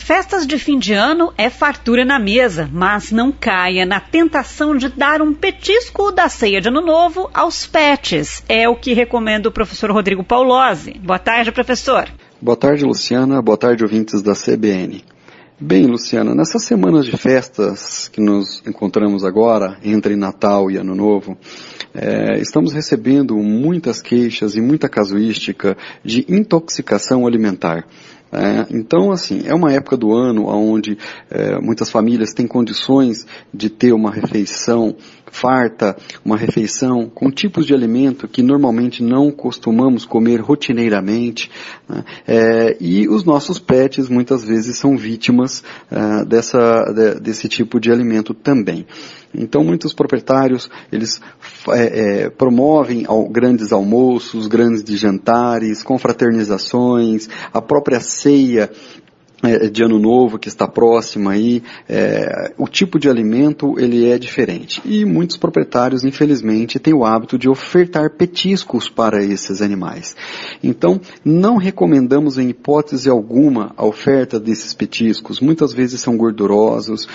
festas de fim de ano é fartura na mesa, mas não caia na tentação de dar um petisco da ceia de Ano Novo aos pets. É o que recomenda o professor Rodrigo Paulozzi. Boa tarde, professor. Boa tarde, Luciana. Boa tarde, ouvintes da CBN. Bem, Luciana, nessas semanas de festas que nos encontramos agora, entre Natal e Ano Novo, estamos recebendo muitas queixas e muita casuística de intoxicação alimentar. Então, assim, é uma época do ano onde muitas famílias têm condições de ter uma refeição farta, uma refeição com tipos de alimento que normalmente não costumamos comer rotineiramente, né? E os nossos pets muitas vezes são vítimas desse tipo de alimento também. Então muitos proprietários, eles promovem grandes almoços, grandes jantares, confraternizações, a própria ceia de Ano Novo que está próxima aí, o tipo de alimento ele é diferente. E muitos proprietários, infelizmente, têm o hábito de ofertar petiscos para esses animais. Então, não recomendamos em hipótese alguma a oferta desses petiscos. Muitas vezes são gordurosos,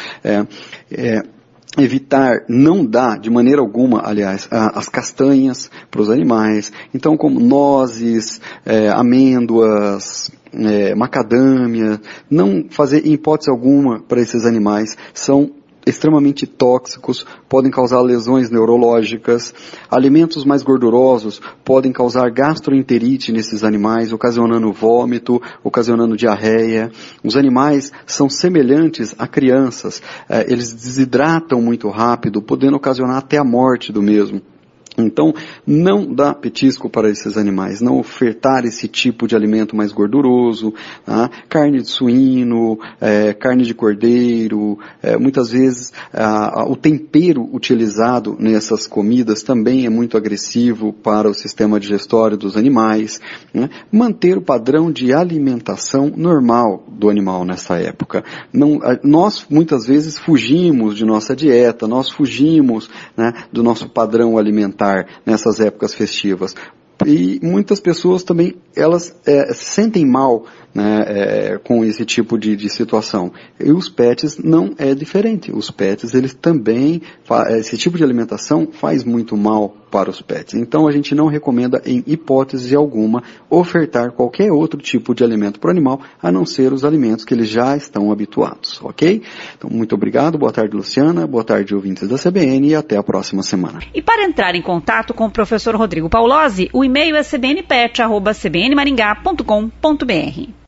evitar, não dá de maneira alguma, aliás, as castanhas para os animais. Então, como nozes, amêndoas, macadâmia, não fazer em hipótese alguma para esses animais, são extremamente tóxicos, podem causar lesões neurológicas. Alimentos mais gordurosos podem causar gastroenterite nesses animais, ocasionando vômito, ocasionando diarreia. Os animais são semelhantes a crianças, eles desidratam muito rápido, podendo ocasionar até a morte do mesmo. Então, não dá petisco para esses animais, não ofertar esse tipo de alimento mais gorduroso, tá? Carne de suíno, carne de cordeiro, muitas vezes o tempero utilizado nessas comidas também é muito agressivo para o sistema digestório dos animais, né? Manter o padrão de alimentação normal do animal nessa época. Nós muitas vezes fugimos de nossa dieta, nós fugimos, né, do nosso padrão alimentar nessas épocas festivas. E muitas pessoas também, elas se sentem mal, né, com esse tipo de situação. E os pets não é diferente. Os pets, eles também, esse tipo de alimentação faz muito mal para os pets. Então a gente não recomenda em hipótese alguma ofertar qualquer outro tipo de alimento para o animal, a não ser os alimentos que eles já estão habituados, ok? Então muito obrigado, boa tarde, Luciana, boa tarde, ouvintes da CBN, e até a próxima semana. E para entrar em contato com o professor Rodrigo Paulozzi, o e-mail é cbnpet@cbnmaringá.com.br.